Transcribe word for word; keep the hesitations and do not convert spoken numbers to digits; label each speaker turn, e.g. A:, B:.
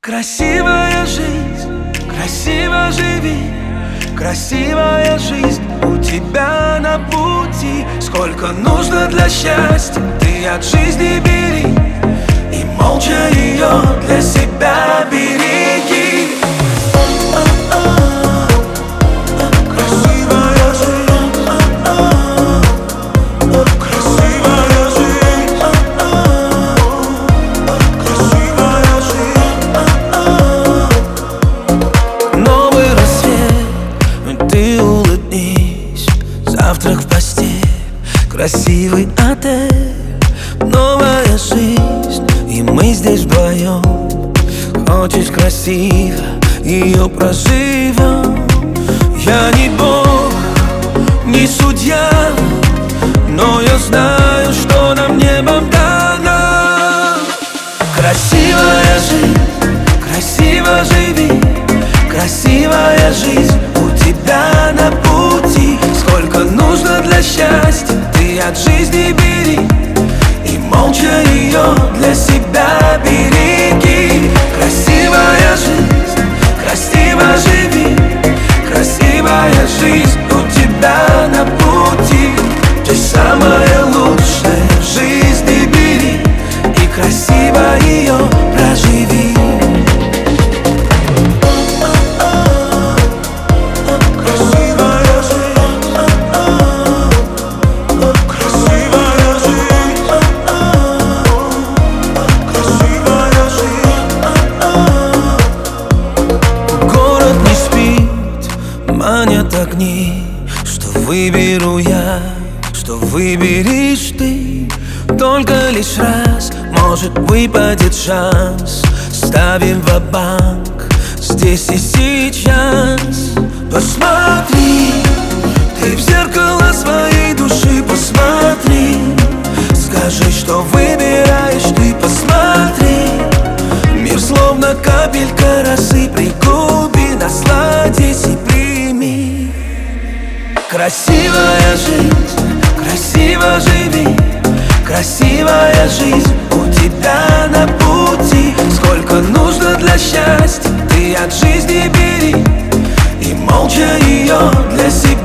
A: Красивая жизнь, красиво живи. Красивая жизнь у тебя на пути. Сколько нужно для счастья, ты от жизни бери, и молча ее для себя береги. Завтрак в постель, красивый отель, новая жизнь, и мы здесь вдвоем. Хочешь красиво, ее проживем. Я не бог, не судья, но я знаю, что нам небом дано. Красивая жизнь, красиво живи. Красивая жизнь у тебя на пути. Сколько нужно для счастья, ты от жизни бери, и молча ее для себя береги. Красивая жизнь, красиво живи. Красивая жизнь у тебя на пути. Ты самое лучшее в жизни бери, и красиво ее проживи. Манят огни, что выберу я, что выберешь ты. Только лишь раз может выпадет шанс. Ставим ва-банк здесь и сейчас. Посмотри, ты в зеркало своей души посмотри. Скажи, что выбираешь ты, посмотри. Мир словно капелька росы, пригуби, насладись и прими. Красивая жизнь, красиво живи. Красивая жизнь у тебя на пути. Сколько нужно для счастья, ты от жизни бери, и молча ее для себя